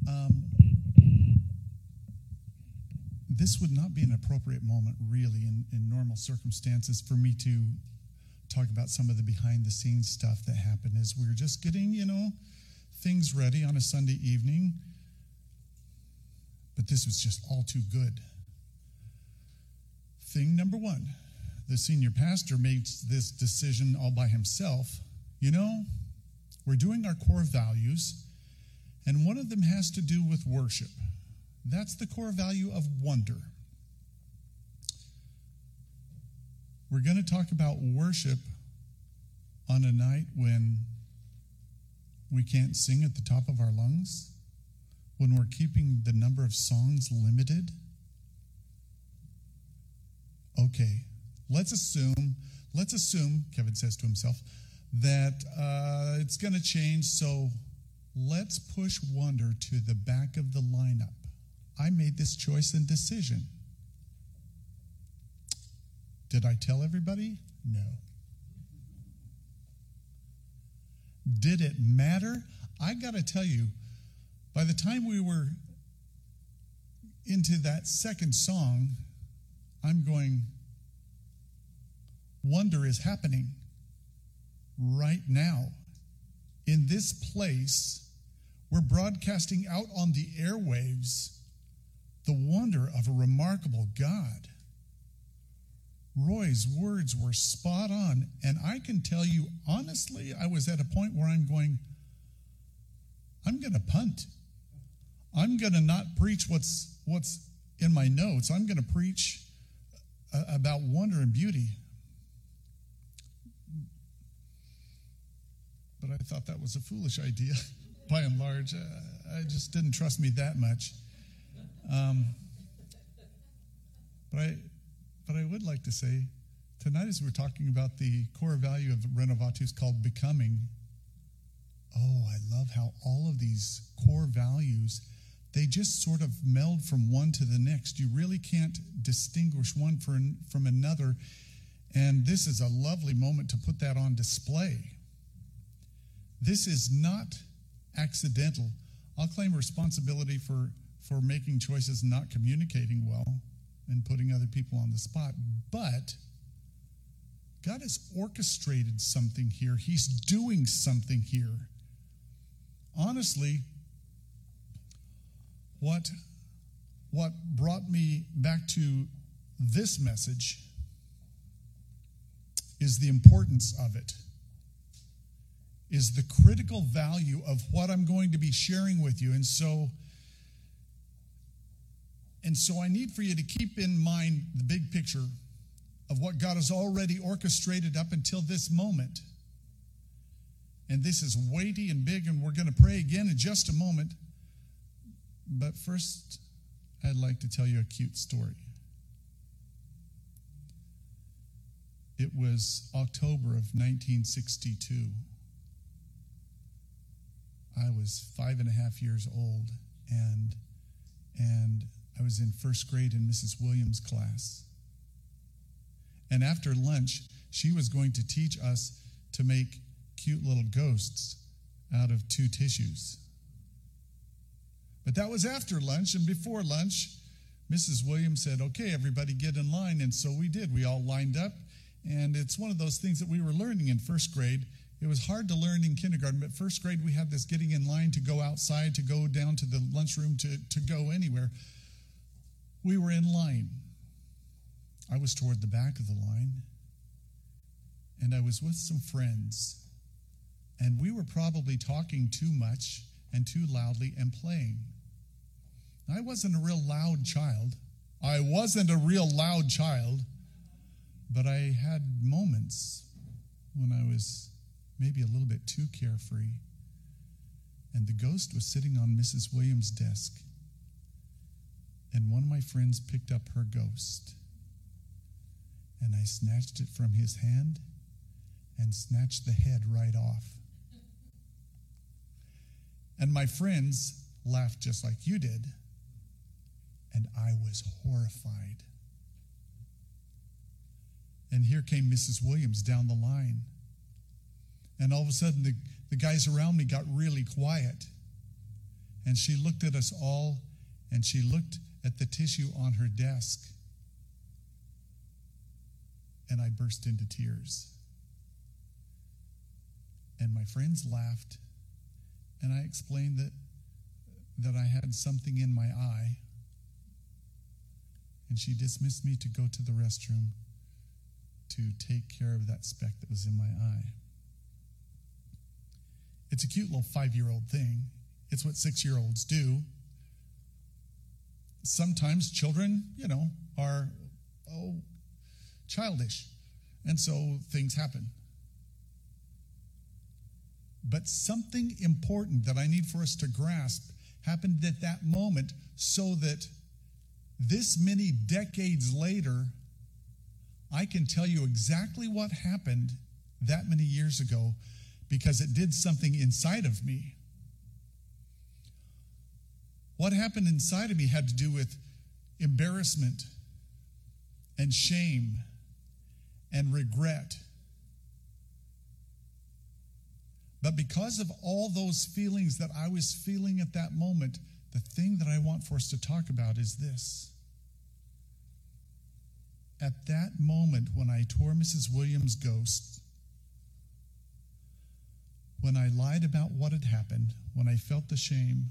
This would not be an appropriate moment, really, in normal circumstances, for me to talk about some of the behind-the-scenes stuff that happened as we were just getting, things ready on a Sunday evening. But this was just all too good. Thing number one, the senior pastor made this decision all by himself. We're doing our core values, and one of them has to do with worship. That's the core value of wonder. We're going to talk about worship on a night when we can't sing at the top of our lungs, when we're keeping the number of songs limited. Okay, let's assume, Kevin says to himself, that it's going to change, so let's push wonder to the back of the lineup. I made this choice and decision. Did I tell everybody? No. Did it matter? I got to tell you, by the time we were into that second song, I'm going, wonder is happening right now. In this place, we're broadcasting out on the airwaves the wonder of a remarkable God. Roy's words were spot on, and I can tell you, honestly, I was at a point where I'm going, I'm going to punt. I'm going to not preach what's in my notes. I'm going to preach about wonder and beauty. But I thought that was a foolish idea, by and large. I just didn't trust me that much. But I would like to say, tonight as we're talking about the core value of Renovatus called becoming, I love how all of these core values, they just sort of meld from one to the next. You really can't distinguish one from another, and this is a lovely moment to put that on display. This is not accidental. I'll claim responsibility for making choices and not communicating well and putting other people on the spot. But God has orchestrated something here. He's doing something here. Honestly, what brought me back to this message is the importance of it, is the critical value of what I'm going to be sharing with you. And so I need for you to keep in mind the big picture of what God has already orchestrated up until this moment. And this is weighty and big, and we're going to pray again in just a moment. But first, I'd like to tell you a cute story. It was October of 1962. I was 5.5 years old, and I was in first grade in Mrs. Williams' class. And after lunch, she was going to teach us to make cute little ghosts out of 2 tissues. But that was after lunch, and before lunch, Mrs. Williams said, okay, everybody get in line, and so we did. We all lined up, and it's one of those things that we were learning in first grade. It was hard to learn in kindergarten, but first grade we had this getting in line to go outside, to go down to the lunchroom, to go anywhere. We were in line. I was toward the back of the line, and I was with some friends, and we were probably talking too much and too loudly and playing. I wasn't a real loud child, but I had moments when I was maybe a little bit too carefree, and the ghost was sitting on Mrs. Williams' desk, and one of my friends picked up her ghost, and I snatched it from his hand and snatched the head right off. And my friends laughed just like you did, and I was horrified. And here came Mrs. Williams down the line. And all of a sudden, the guys around me got really quiet. And she looked at us all, and she looked at the tissue on her desk. And I burst into tears. And my friends laughed, and I explained that I had something in my eye. And she dismissed me to go to the restroom to take care of that speck that was in my eye. It's a cute little 5-year-old thing. It's what 6-year-olds do. Sometimes children, are childish. And so things happen. But something important that I need for us to grasp happened at that moment, so that this many decades later, I can tell you exactly what happened that many years ago, because it did something inside of me. What happened inside of me had to do with embarrassment and shame and regret. But because of all those feelings that I was feeling at that moment, the thing that I want for us to talk about is this. At that moment when I tore Mrs. Williams' ghost, when I lied about what had happened, when I felt the shame,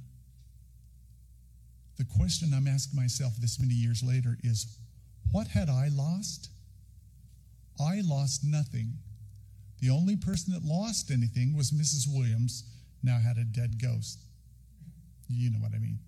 the question I'm asking myself this many years later is, what had I lost? I lost nothing. The only person that lost anything was Mrs. Williams, now had a dead ghost. You know what I mean.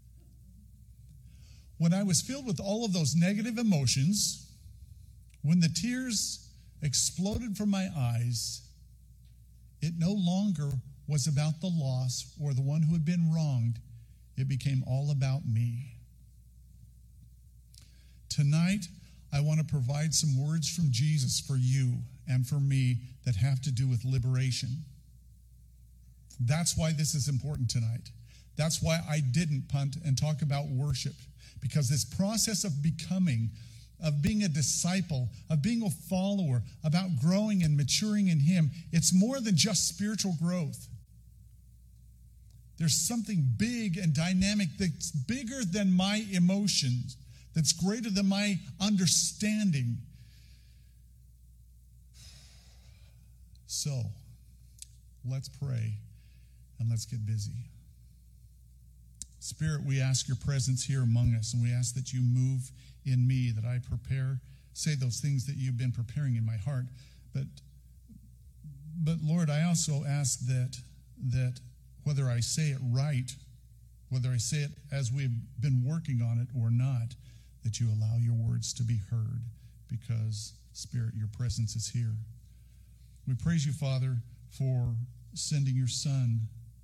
When I was filled with all of those negative emotions, when the tears exploded from my eyes, it no longer was about the loss or the one who had been wronged. It became all about me. Tonight, I want to provide some words from Jesus for you and for me that have to do with liberation. That's why this is important tonight. That's why I didn't punt and talk about worship, because this process of becoming, of being a disciple, of being a follower, about growing and maturing in Him, it's more than just spiritual growth. There's something big and dynamic that's bigger than my emotions, that's greater than my understanding. So, let's pray and let's get busy. Spirit, we ask your presence here among us, and we ask that you move in me, that I say those things that you've been preparing in my heart. But Lord, I also ask that whether I say it right, whether I say it as we've been working on it or not, that you allow your words to be heard, because, Spirit, your presence is here. We praise you, Father, for sending your Son,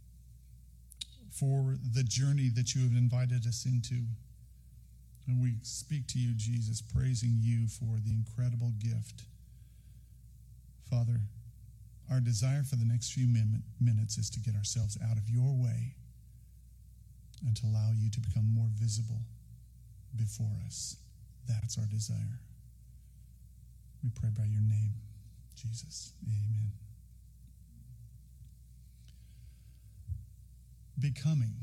for the journey that you have invited us into. And we speak to you, Jesus, praising you for the incredible gift. Father, our desire for the next few minutes is to get ourselves out of your way and to allow you to become more visible before us. That's our desire. We pray by your name, Jesus. Amen. Becoming.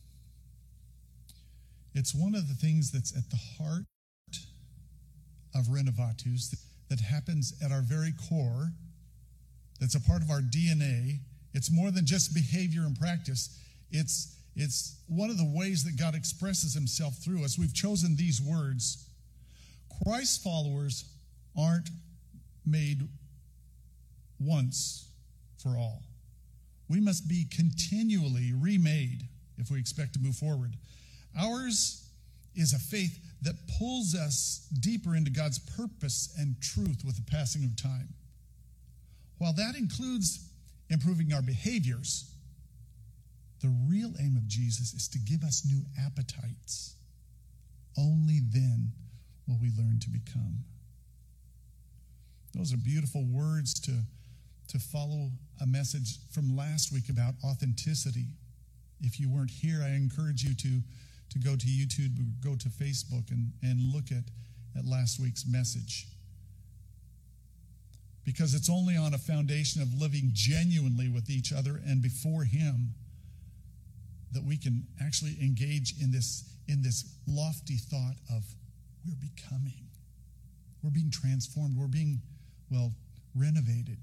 It's one of the things that's at the heart of Renovatus that happens at our very core, that's a part of our DNA. It's more than just behavior and practice. It's one of the ways that God expresses himself through us. We've chosen these words. Christ followers aren't made once for all. We must be continually remade if we expect to move forward. Ours is a faith that pulls us deeper into God's purpose and truth with the passing of time. While that includes improving our behaviors, the real aim of Jesus is to give us new appetites. Only then will we learn to become. Those are beautiful words to follow a message from last week about authenticity. If you weren't here, I encourage you to go to YouTube, go to Facebook, and look at last week's message. Because it's only on a foundation of living genuinely with each other and before him that we can actually engage in this lofty thought of we're becoming. We're being transformed. We're being, renovated.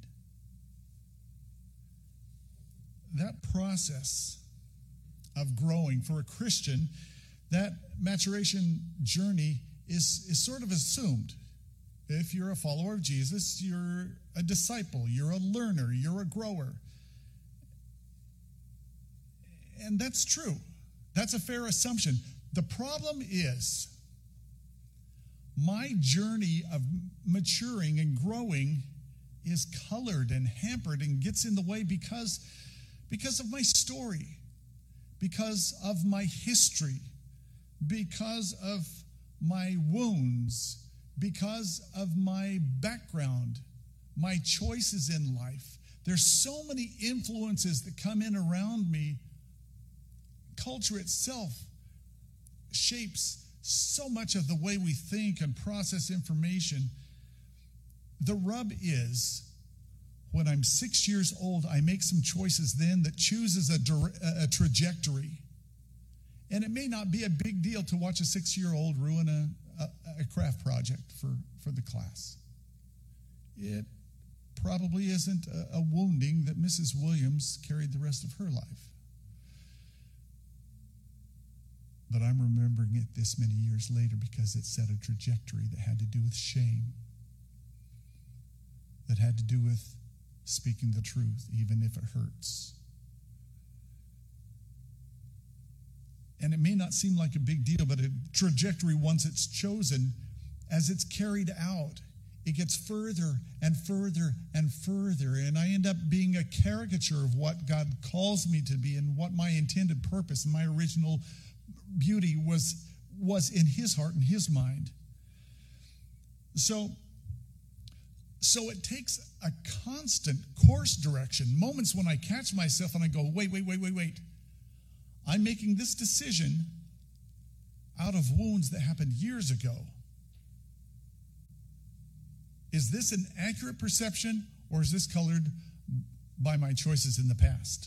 That process of growing for a Christian, that maturation journey is sort of assumed. If you're a follower of Jesus, you're a disciple, you're a learner, you're a grower. And that's true. That's a fair assumption. The problem is my journey of maturing and growing is colored and hampered and gets in the way because of my story, because of my history, because of my wounds, because of my background, my choices in life. There's so many influences that come in around me. Culture itself shapes so much of the way we think and process information. The rub is, when I'm 6 years old, I make some choices then that chooses a trajectory. And it may not be a big deal to watch a 6-year-old ruin a craft project for the class. It probably isn't a wounding that Mrs. Williams carried the rest of her life. But I'm remembering it this many years later because it set a trajectory that had to do with shame, that had to do with speaking the truth, even if it hurts. And it may not seem like a big deal, but a trajectory, once it's chosen, as it's carried out, it gets further and further and further. And I end up being a caricature of what God calls me to be and what my intended purpose and my original beauty was in his heart and his mind. So it takes a constant course direction, moments when I catch myself and I go, wait. I'm making this decision out of wounds that happened years ago. Is this an accurate perception, or is this colored by my choices in the past?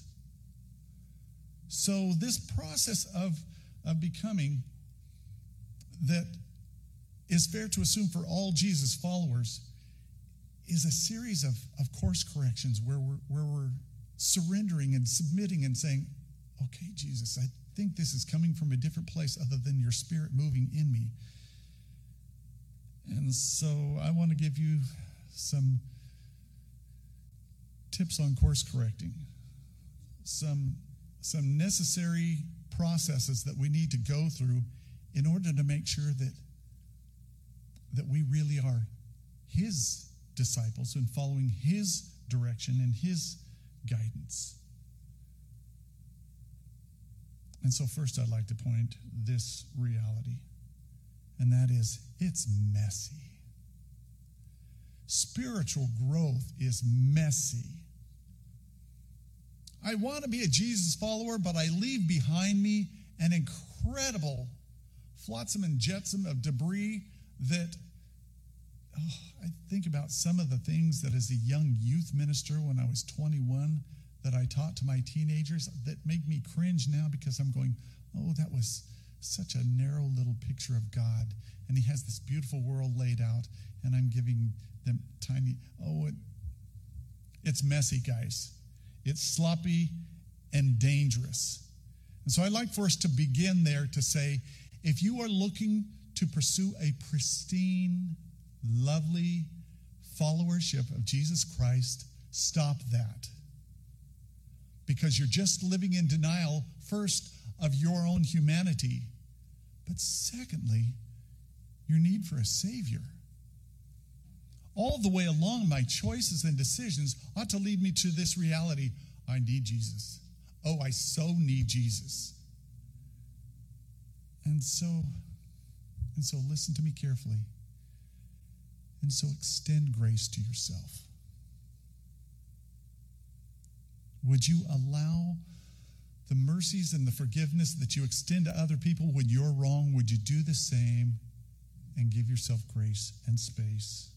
So this process of becoming that is fair to assume for all Jesus followers is a series of course corrections where we're surrendering and submitting and saying, okay, Jesus, I think this is coming from a different place other than your Spirit moving in me. And so I want to give you some tips on course correcting, some necessary processes that we need to go through in order to make sure that we really are his disciples and following his direction and his guidance. And so first I'd like to point this reality, and that is it's messy. Spiritual growth is messy. I want to be a Jesus follower, but I leave behind me an incredible flotsam and jetsam of debris that, I think about some of the things that as a young youth minister when I was 21 that I taught to my teenagers that make me cringe now because I'm going, oh, that was such a narrow little picture of God. And he has this beautiful world laid out, and I'm giving them tiny, it's messy, guys. It's sloppy and dangerous. And so I'd like for us to begin there to say, if you are looking to pursue a pristine, lovely followership of Jesus Christ, stop that. Because you're just living in denial, first, of your own humanity, but secondly, your need for a Savior. All the way along, my choices and decisions ought to lead me to this reality. I need Jesus. Oh, I so need Jesus. And so listen to me carefully. And so extend grace to yourself. Would you allow the mercies and the forgiveness that you extend to other people when you're wrong? Would you do the same and give yourself grace and space?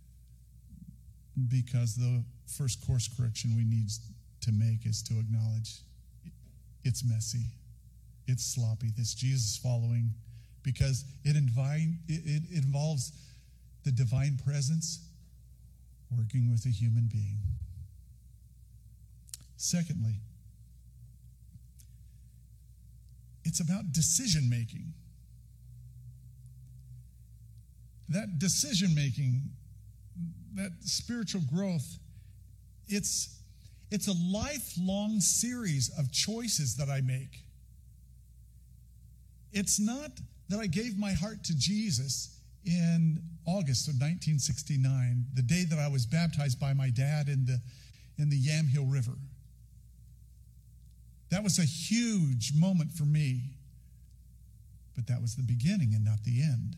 Because the first course correction we need to make is to acknowledge it's messy. it's sloppy, this Jesus following, because it involves the divine presence working with a human being. Secondly, it's about decision making. That decision making, that spiritual growth, it's a lifelong series of choices that I make. It's not that I gave my heart to Jesus in August of 1969, the day that I was baptized by my dad in the Yamhill River. That was a huge moment for me, but that was the beginning and not the end.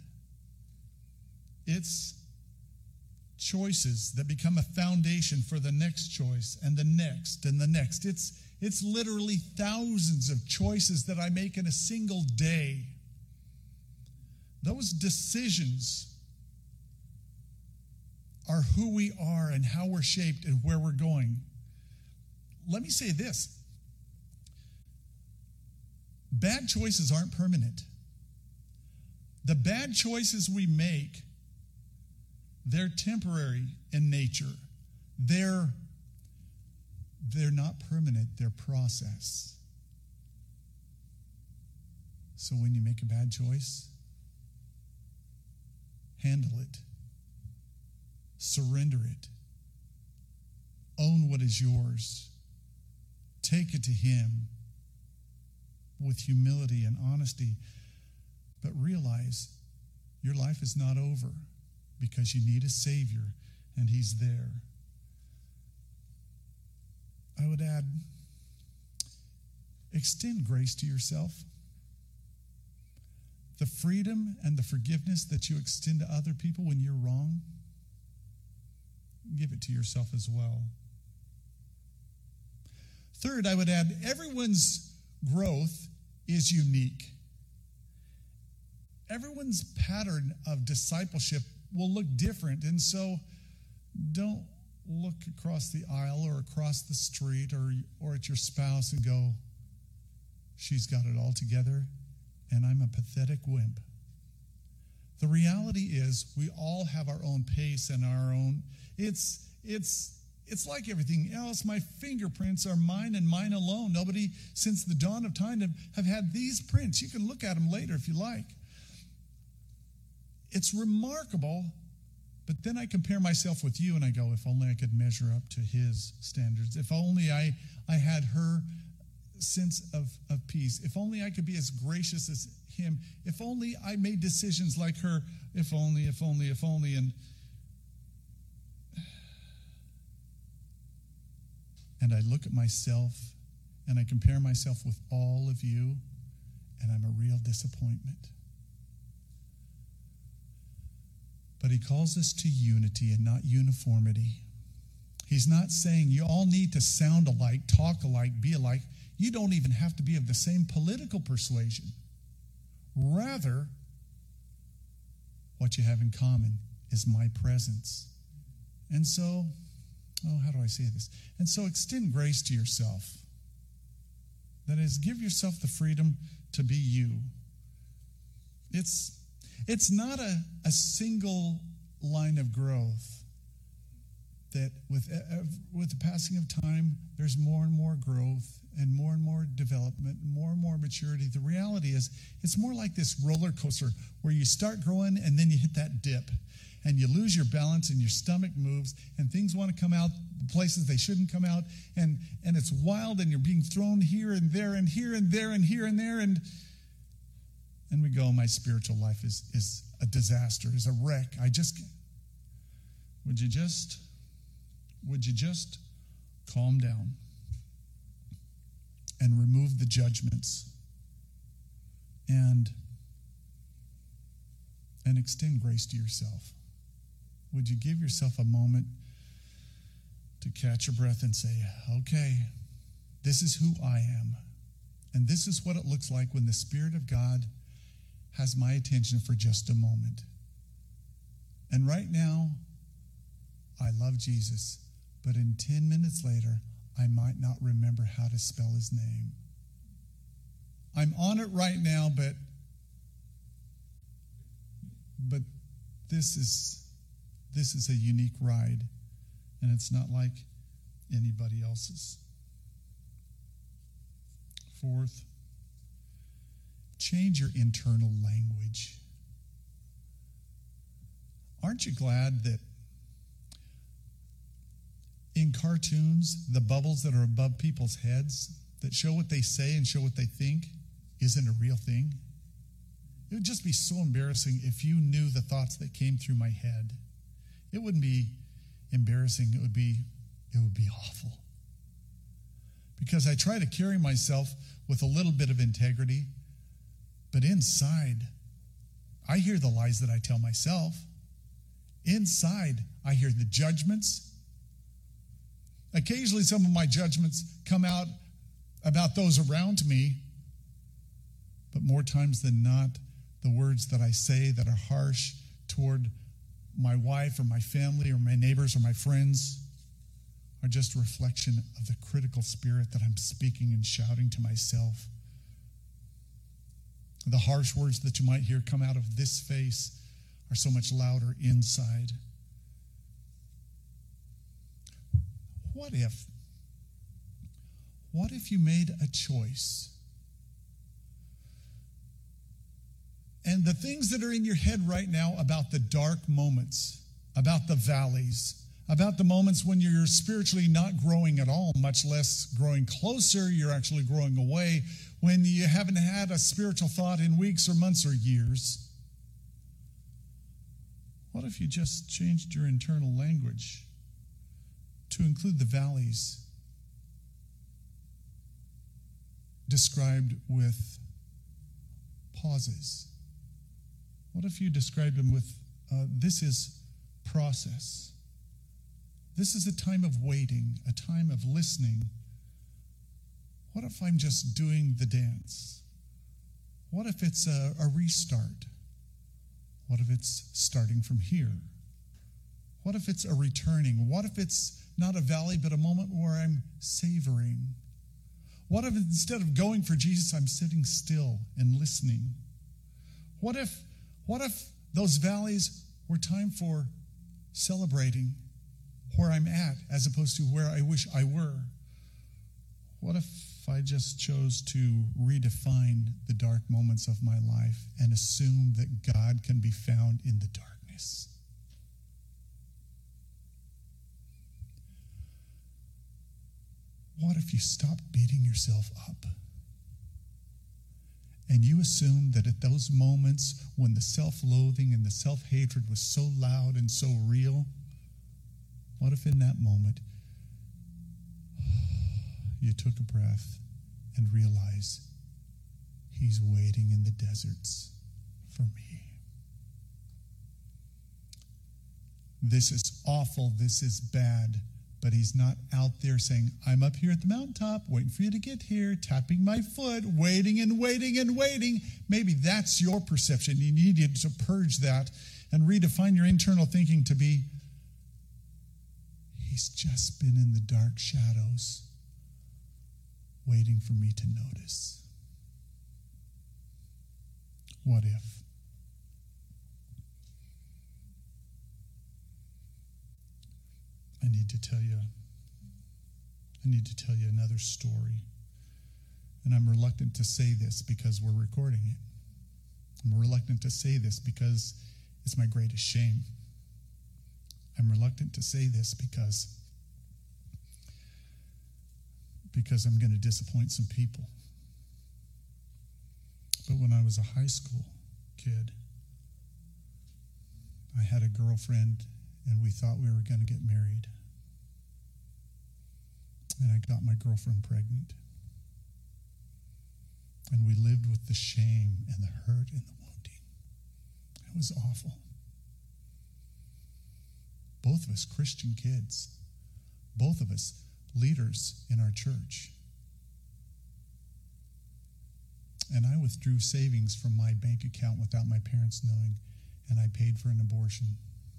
It's choices that become a foundation for the next choice and the next and the next. It's literally thousands of choices that I make in a single day. Those decisions are who we are and how we're shaped and where we're going. Let me say this. Bad choices aren't permanent. The bad choices we make, they're temporary in nature. They're not permanent, they're process. So when you make a bad choice, handle it. Surrender it. Own what is yours. Take it to Him with humility and honesty. But realize your life is not over because you need a Savior and He's there. I would add, extend grace to yourself. The freedom and the forgiveness that you extend to other people when you're wrong, give it to yourself as well. Third, I would add, everyone's growth is unique. Everyone's pattern of discipleship will look different, and so don't look across the aisle or across the street or at your spouse and go, she's got it all together, and I'm a pathetic wimp. The reality is we all have our own pace and our own, it's like everything else. My fingerprints are mine and mine alone. Nobody since the dawn of time have had these prints. You can look at them later if you like. It's remarkable, but then I compare myself with you and I go, if only I could measure up to His standards. If only I had her sense of peace. If only I could be as gracious as Him. If only I made decisions like her. If only. And I look at myself and I compare myself with all of you, and I'm a real disappointment. But He calls us to unity and not uniformity. He's not saying you all need to sound alike, talk alike, be alike. You don't even have to be of the same political persuasion. Rather, what you have in common is my presence. And so, how do I say this? And so extend grace to yourself. That is, give yourself the freedom to be you. It's not a single line of growth that with the passing of time, there's more and more growth and more development, more and more maturity. The reality is it's more like this roller coaster where you start growing and then you hit that dip and you lose your balance and your stomach moves and things want to come out places they shouldn't come out, and it's wild and you're being thrown here and there and here and there and here and there, and we go, my spiritual life is a disaster, is a wreck. Would you just calm down and remove the judgments and extend grace to yourself? Would you give yourself a moment to catch your breath and say, okay, this is who I am, and this is what it looks like when the Spirit of God has my attention for just a moment. And right now, I love Jesus, but in 10 minutes later, I might not remember how to spell His name. I'm on it right now, but this is a unique ride, and it's not like anybody else's. Fourth, change your internal language. Aren't you glad that in cartoons, the bubbles that are above people's heads that show what they say and show what they think isn't a real thing? It would just be so embarrassing if you knew the thoughts that came through my head. It wouldn't be embarrassing. It would be awful. Because I try to carry myself with a little bit of integrity, but inside, I hear the lies that I tell myself. Inside, I hear the judgments. Occasionally, some of my judgments come out about those around me, but more times than not, the words that I say that are harsh toward my wife or my family or my neighbors or my friends are just a reflection of the critical spirit that I'm speaking and shouting to myself. The harsh words that you might hear come out of this face are so much louder inside. What if you made a choice? And the things that are in your head right now about the dark moments, about the valleys, about the moments when you're spiritually not growing at all, much less growing closer, you're actually growing away, when you haven't had a spiritual thought in weeks or months or years. What if you just changed your internal language to include the valleys described with pauses? What if you described them with, this is process. This is a time of waiting, a time of listening. What if I'm just doing the dance? What if it's a restart? What if it's starting from here? What if it's a returning? What if it's not a valley, but a moment where I'm savoring? What if instead of going for Jesus, I'm sitting still and listening? What if those valleys were time for celebrating where I'm at as opposed to where I wish I were? What if I just chose to redefine the dark moments of my life and assume that God can be found in the darkness? What if you stopped beating yourself up and you assumed that at those moments when the self-loathing and the self-hatred was so loud and so real, what if in that moment you took a breath and realized he's waiting in the deserts for me? This is awful, this is bad, but he's not out there saying, I'm up here at the mountaintop waiting for you to get here, tapping my foot, waiting and waiting and waiting. Maybe that's your perception. You needed to purge that and redefine your internal thinking to be, he's just been in the dark shadows waiting for me to notice. What if? I need to tell you another story. And I'm reluctant to say this because we're recording it. I'm reluctant to say this because it's my greatest shame. I'm reluctant to say this because I'm going to disappoint some people. But when I was a high school kid, I had a girlfriend and we thought we were going to get married. And I got my girlfriend pregnant. And we lived with the shame and the hurt and the wounding. It was awful. Both of us Christian kids. Both of us leaders in our church. And I withdrew savings from my bank account without my parents knowing, and I paid for an abortion.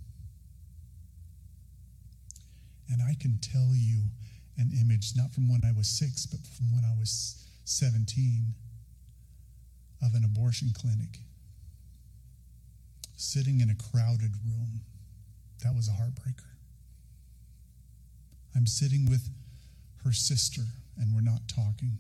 And I can tell you an image, not from when I was 6, but from when I was 17, of an abortion clinic, sitting in a crowded room. That was a heartbreaker. I'm sitting with her sister, and we're not talking.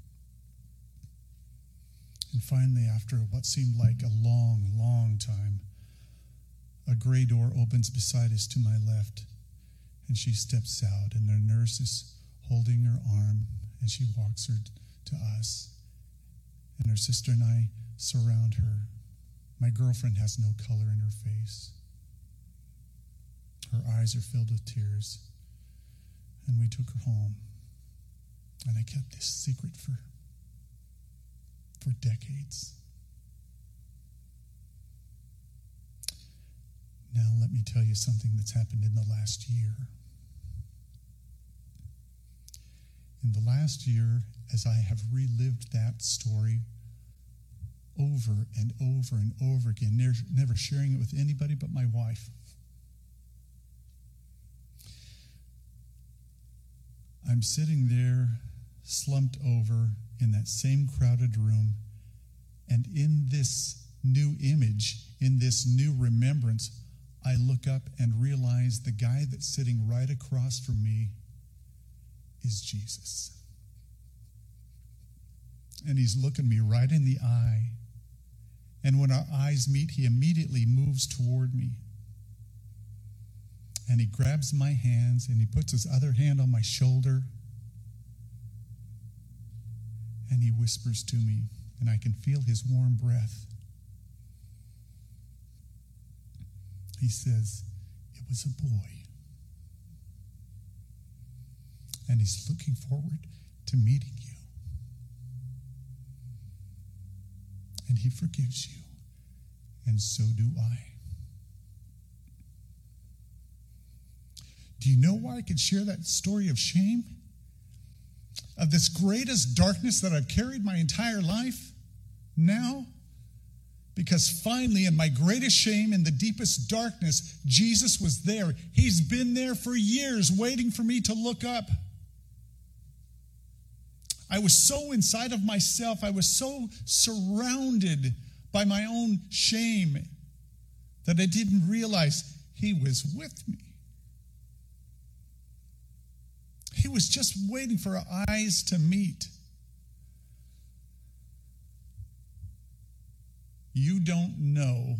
And finally, after what seemed like a long, long time, a gray door opens beside us to my left, and she steps out, and the nurse is holding her arm, and she walks her to us. And her sister and I surround her. My girlfriend has no color in her face. Her eyes are filled with tears. And we took her home. And I kept this secret for decades. Now let me tell you something that's happened in the last year. In the last year, as I have relived that story over and over and over again, never sharing it with anybody but my wife, I'm sitting there, slumped over in that same crowded room, and in this new image, in this new remembrance, I look up and realize the guy that's sitting right across from me is Jesus. And he's looking me right in the eye. And when our eyes meet, he immediately moves toward me. And he grabs my hands and he puts his other hand on my shoulder. And he whispers to me, and I can feel his warm breath. He says, "It was a boy. And he's looking forward to meeting you. And he forgives you. And so do I." Do you know why I could share that story of shame? Of this greatest darkness that I've carried my entire life now? Because finally, in my greatest shame, in the deepest darkness, Jesus was there. He's been there for years, waiting for me to look up. I was so inside of myself. I was so surrounded by my own shame that I didn't realize he was with me. He was just waiting for our eyes to meet. You don't know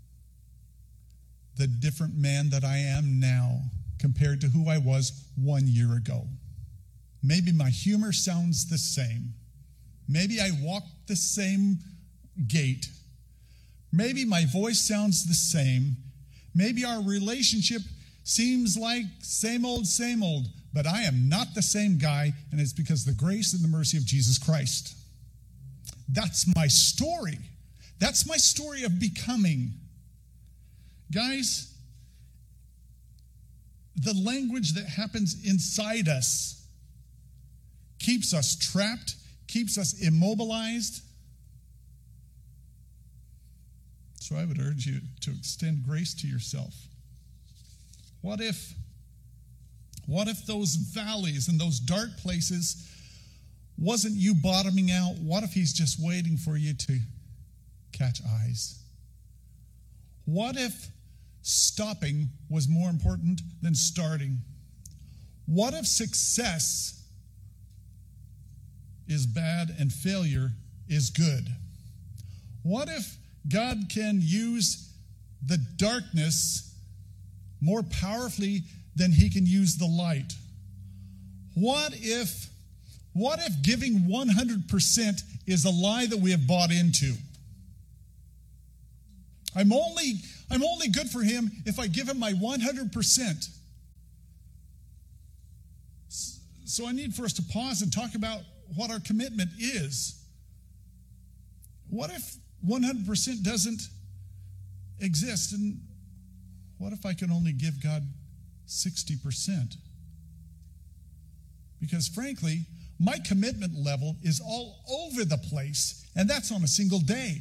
the different man that I am now compared to who I was 1 year ago. Maybe my humor sounds the same. Maybe I walk the same gait. Maybe my voice sounds the same. Maybe our relationship seems like same old, but I am not the same guy, and it's because of the grace and the mercy of Jesus Christ. That's my story. That's my story of becoming. Guys, the language that happens inside us keeps us trapped, keeps us immobilized. So I would urge you to extend grace to yourself. What if those valleys and those dark places wasn't you bottoming out? What if he's just waiting for you to catch eyes? What if stopping was more important than starting? What if success is bad and failure is good? What if God can use the darkness more powerfully than he can use the light? What if giving 100% is a lie that we have bought into? I'm only good for him if I give him my 100%. So I need for us to pause and talk about what our commitment is. What if 100% doesn't exist? And what if I can only give God 60%? Because frankly, my commitment level is all over the place, and that's on a single day.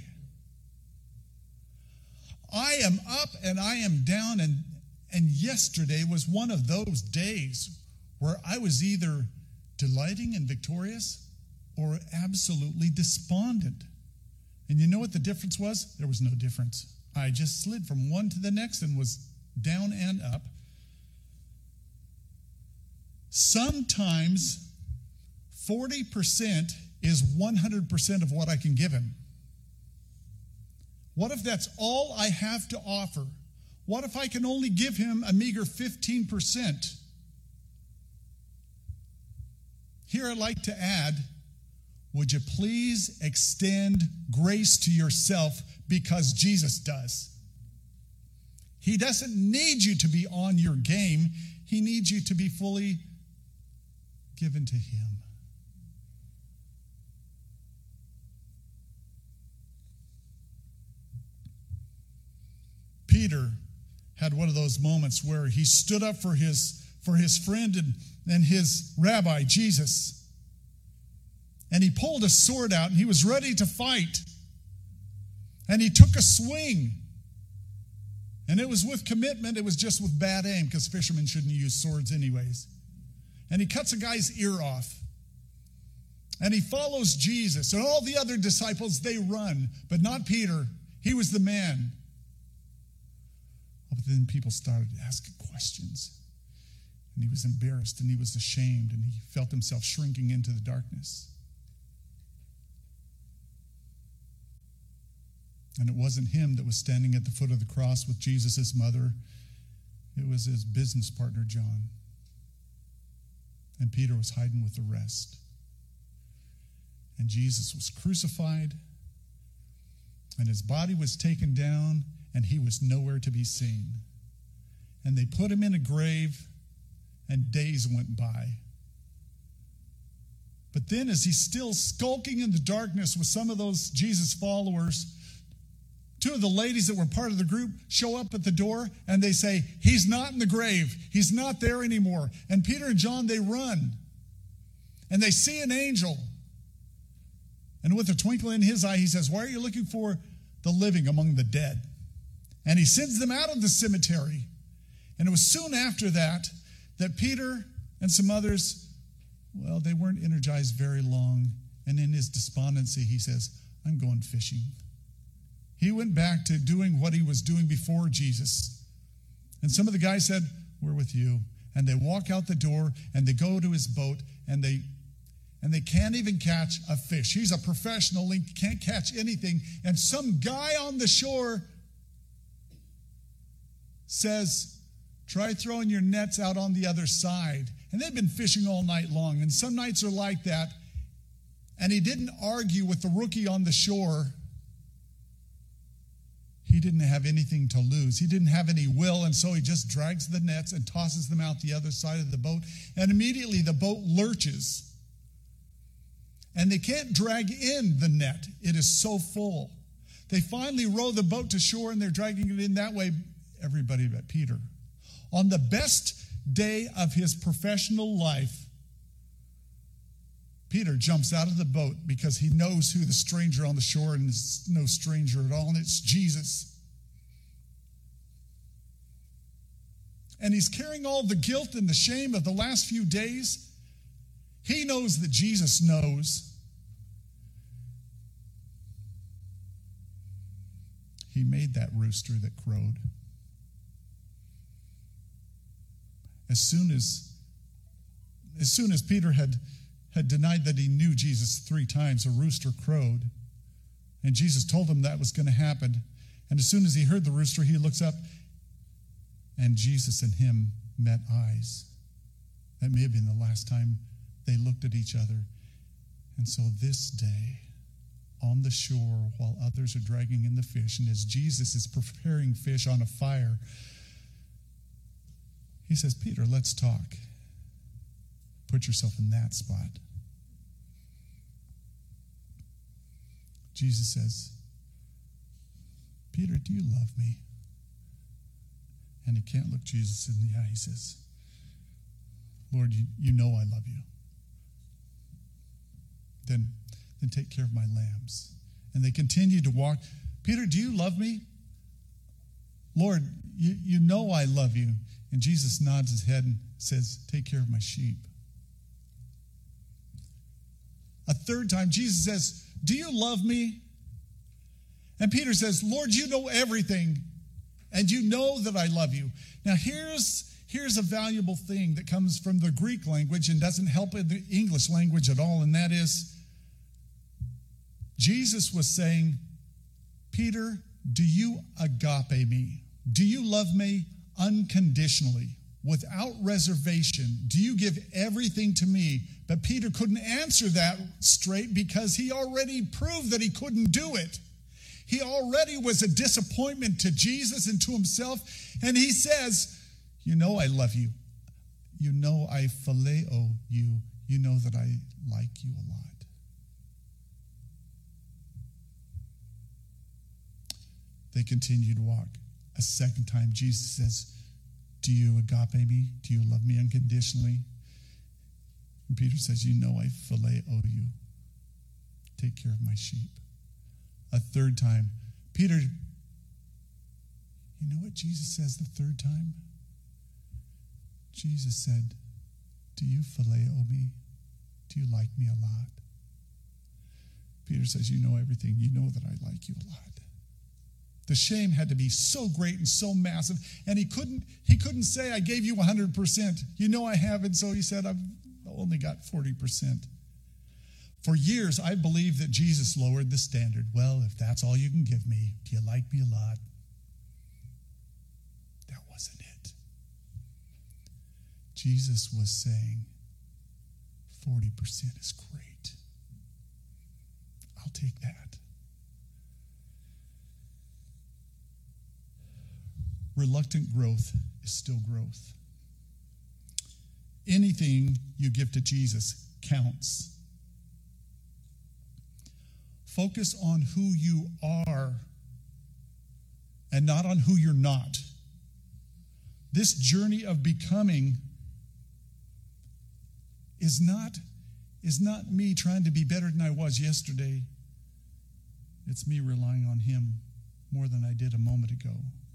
I am up and I am down, and yesterday was one of those days where I was either delighting and victorious or absolutely despondent. And you know what the difference was? There was no difference. I just slid from one to the next and was down and up. Sometimes 40% is 100% of what I can give him. What if that's all I have to offer? What if I can only give him a meager 15%? Here I'd like to add, would you please extend grace to yourself because Jesus does? He doesn't need you to be on your game. He needs you to be fully given to him. Peter had one of those moments where he stood up for his friend and his rabbi, Jesus. And he pulled a sword out and he was ready to fight. And he took a swing. And it was with commitment. It was just with bad aim, because fishermen shouldn't use swords anyways. And he cuts a guy's ear off. And he follows Jesus. And all the other disciples, they run. But not Peter. He was the man. But then people started asking questions. And he was embarrassed and he was ashamed and he felt himself shrinking into the darkness. And it wasn't him that was standing at the foot of the cross with Jesus' mother. It was his business partner, John. And Peter was hiding with the rest. And Jesus was crucified. And his body was taken down. And he was nowhere to be seen. And they put him in a grave. And days went by. But then as he's still skulking in the darkness with some of those Jesus followers, two of the ladies that were part of the group show up at the door and they say, he's not in the grave. He's not there anymore. And Peter and John, they run. And they see an angel. And with a twinkle in his eye, he says, why are you looking for the living among the dead? And he sends them out of the cemetery. And it was soon after that Peter and some others, well, they weren't energized very long. And in his despondency, he says, I'm going fishing. He went back to doing what he was doing before Jesus. And some of the guys said, we're with you. And they walk out the door and they go to his boat and they can't even catch a fish. He's a professional, he can't catch anything. And some guy on the shore says, try throwing your nets out on the other side. And they've been fishing all night long. And some nights are like that. And he didn't argue with the rookie on the shore. He didn't have anything to lose. He didn't have any will. And so he just drags the nets and tosses them out the other side of the boat. And immediately the boat lurches. And they can't drag in the net. It is so full. They finally row the boat to shore and they're dragging it in that way. Everybody but Peter. On the best day of his professional life, Peter jumps out of the boat because he knows who the stranger on the shore and is no stranger at all, and it's Jesus. And he's carrying all the guilt and the shame of the last few days. He knows that Jesus knows. He made that rooster that crowed. As soon as Peter had denied that he knew Jesus 3 times, a rooster crowed. And Jesus told him that was going to happen. And as soon as he heard the rooster, he looks up, and Jesus and him met eyes. That may have been the last time they looked at each other. And so this day, on the shore, while others are dragging in the fish, and as Jesus is preparing fish on a fire, he says, Peter, let's talk. Put yourself in that spot. Jesus says, Peter, do you love me? And he can't look Jesus in the eye. He says, Lord, you know I love you. Then take care of my lambs. And they continue to walk. Peter, do you love me? Lord, you know I love you. And Jesus nods his head and says, take care of my sheep. A third time, Jesus says, do you love me? And Peter says, Lord, you know everything, and you know that I love you. Now, here's a valuable thing that comes from the Greek language and doesn't help in the English language at all, and that is, Jesus was saying, Peter, do you agape me? Do you love me unconditionally, without reservation? Do you give everything to me? But Peter couldn't answer that straight because he already proved that he couldn't do it. He already was a disappointment to Jesus and to himself. And he says, you know I love you. You know I phileo you. You know that I like you a lot. They continue to walk. A second time, Jesus says, do you agape me? Do you love me unconditionally? And Peter says, you know I phileo you. Take care of my sheep. A third time, Peter, you know what Jesus says the third time? Jesus said, do you phileo me? Do you like me a lot? Peter says, you know everything. You know that I like you a lot. The shame had to be so great and so massive, and he couldn't say, I gave you 100%. You know I haven't, so he said, I've only got 40%. For years, I believed that Jesus lowered the standard. Well, if that's all you can give me, do you like me a lot? That wasn't it. Jesus was saying, 40% is great. I'll take that. Reluctant growth is still growth. Anything you give to Jesus counts. Focus on who you are and not on who you're not. This journey of becoming is not me trying to be better than I was yesterday. It's me relying on him more than I did a moment ago.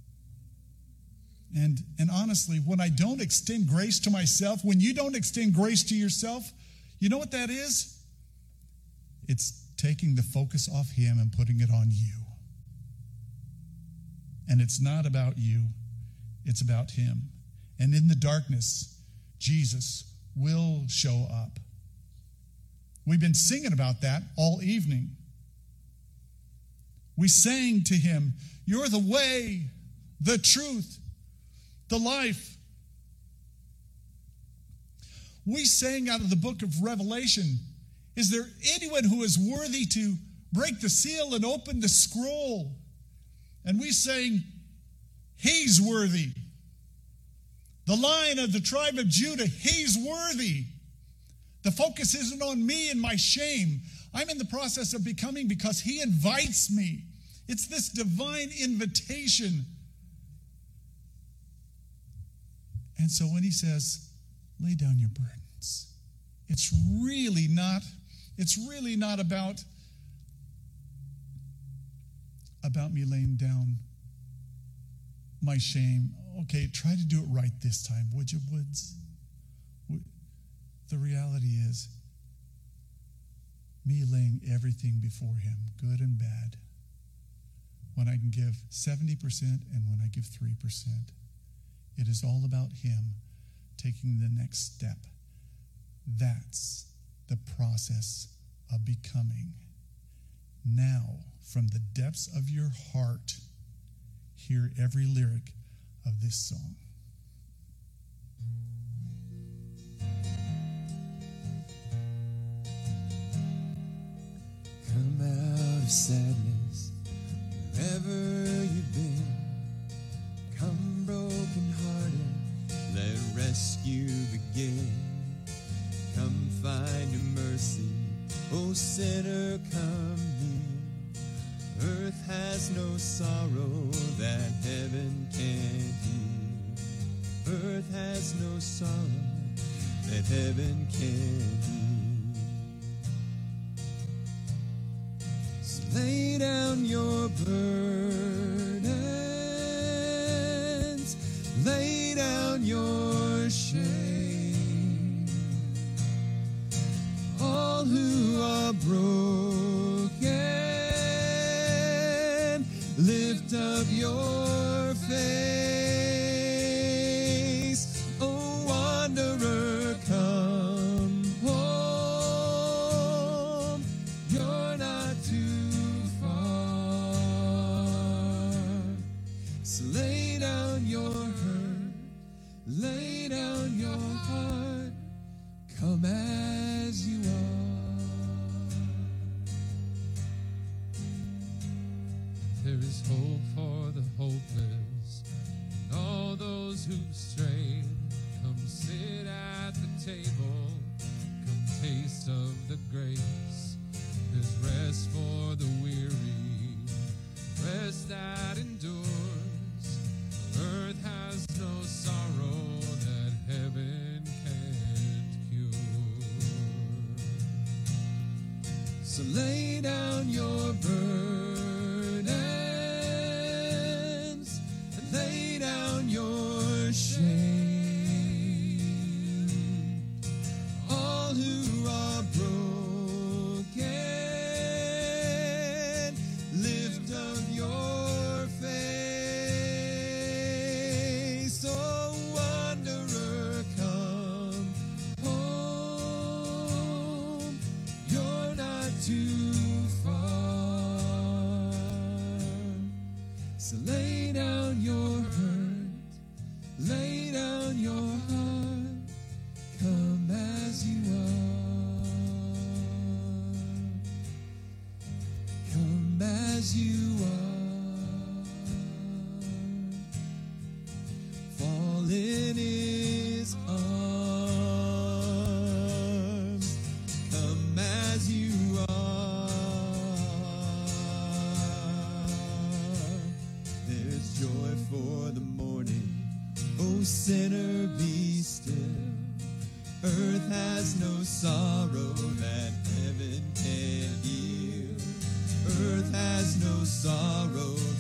And honestly, when I don't extend grace to myself, when you don't extend grace to yourself, you know what that is? It's taking the focus off him and putting it on you. And it's not about you, it's about him. And in the darkness, Jesus will show up. We've been singing about that all evening. We sang to him, you're the way, the truth, the life. We sang out of the book of Revelation, is there anyone who is worthy to break the seal and open the scroll? And we sang, he's worthy. The Lion of the tribe of Judah, he's worthy. The focus isn't on me and my shame. I'm in the process of becoming because he invites me. It's this divine invitation. And so when he says, lay down your burdens, it's really not about me laying down my shame. Okay, try to do it right this time, would you, Woods? The reality is me laying everything before him, good and bad, when I can give 70% and when I give 3%. It is all about him taking the next step. That's the process of becoming. Now, from the depths of your heart, hear every lyric of this song. Come out of sadness, wherever you've been. Come broken-hearted, let rescue begin. Come find your mercy, O sinner, come near. Earth has no sorrow that heaven can't heal. Earth has no sorrow that heaven can't heal. So lay down your burdens, lay down your shame. All who are broken, your face. Oh, wanderer, come home. You're not too far. So lay down your hurt, lay down your heart. Come as you are. There is hope for the hopeless and all those who've strayed. Come sit at the table, come taste of the grace. There's rest for the weary, rest that endures. Earth has no sorrow that heaven can't cure. So lay down your burdens and lay down your shame. All who are broken, lift up your face. Oh, wanderer, come home. You're not too far. So lay down your hurt, lay down your heart. Come as you are. Come as you are. Fall in his arms. Come as you are. There's joy for the morning. Oh, sinner, be still. Earth has no sorrow that heaven can heal. Earth has no sorrow